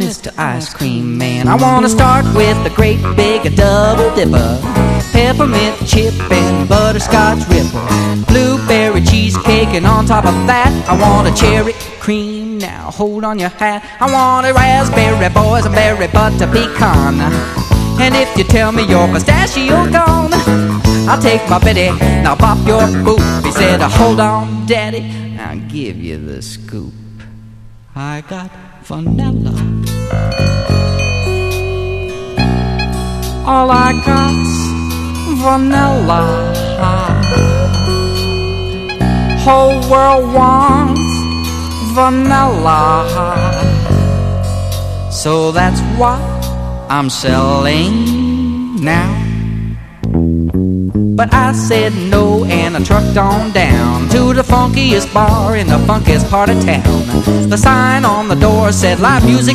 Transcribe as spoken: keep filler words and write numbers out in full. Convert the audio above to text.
Mister Ice Cream Man. I want to start with a great big double dipper, peppermint chip and butterscotch ripple, blueberry cheesecake, and on top of that I want a cherry cream. Now hold on your hat. I want a raspberry boysenberry butter pecan, and if you tell me your pistachio gone, I'll take my Betty, now pop your boot. He said, hold on, Daddy, I'll give you the scoop. I got vanilla, all I got's vanilla. Whole world wants vanilla, so that's what I'm selling now. But I said no, and I trucked on down to the funkiest bar in the funkiest part of town. The sign on the door said live music